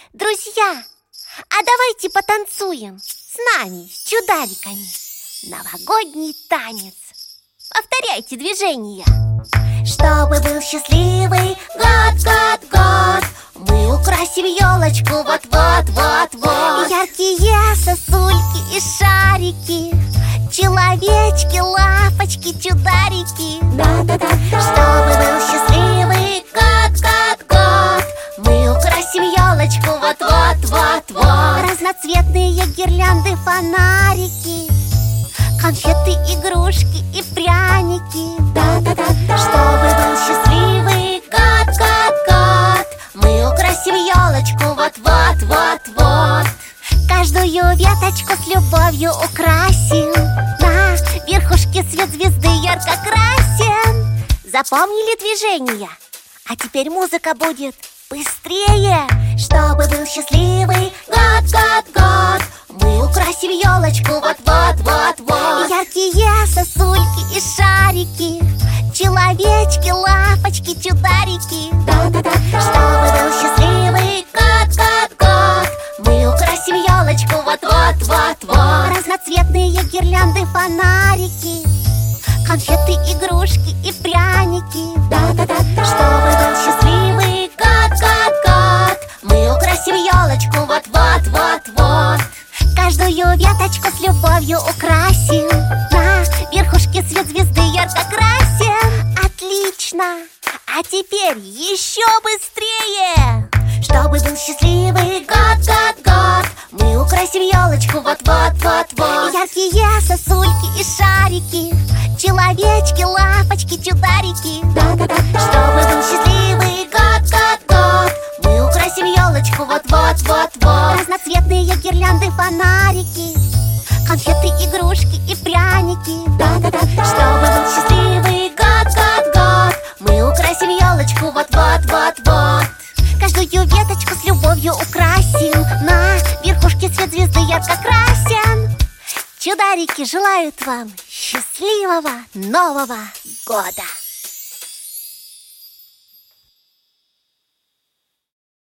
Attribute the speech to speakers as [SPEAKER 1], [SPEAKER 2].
[SPEAKER 1] Друзья, а давайте потанцуем с нами, с чудариками. Новогодний танец. Повторяйте движения. Чтобы был счастливый год, год, год, мы украсим елочку вот-вот, вот-вот. Яркие сосульки и шарики, человечки, лапочки, чударики. Да-да-да-да. Чтобы был счастливый год, год, год, мы украсим елочку вот-вот, вот-вот. Разноцветные гирлянды, фонарики, конфеты, игрушки и пряники. Да-да-да-да. Чтобы был счастливый год, год, год, мы украсим елочку вот-вот, вот-вот. Каждую веточку с любовью украсим, на верхушке свет звезды ярко красим. Запомнили движения? А теперь музыка будет быстрее. Чтобы был счастливый год, год, год, мы украсим елочку вот-вот, вот-вот. Яркие сосульки и шарики, человечки, лапочки, чударики. Да-да-да-да. Чтобы был счастливый год, год, год, мы украсим елочку вот-вот, вот-вот. Разноцветные гирлянды, фонарики, конфеты, игрушки и пряники. Да-да-да-да. Чтобы был счастливый год, год, год, мы украсим елочку вот-вот, вот-вот. Каждую веточку с любовью украсим, на верхушке свет звезды ярко красим. Отлично! А теперь еще быстрее! Чтобы был счастливый год, год, год, мы украсим елочку вот-вот, вот-вот. Яркие сосульки и шарики, человечки, лапочки, чударики. Да-да-да. Чтобы был счастливый год, год, год, мы украсим елочку вот-вот, вот-вот. Разноцветные гирлянды, фонарики, конфеты, игрушки и пряники. Да-да-да. Чтобы был счастливый год, год, год, мы украсим елочку вот-вот, вот-вот. Каждую веточку с любовью украсим, на верхушке свет звезды ярко красим. Чударики желают вам счастливого Нового года!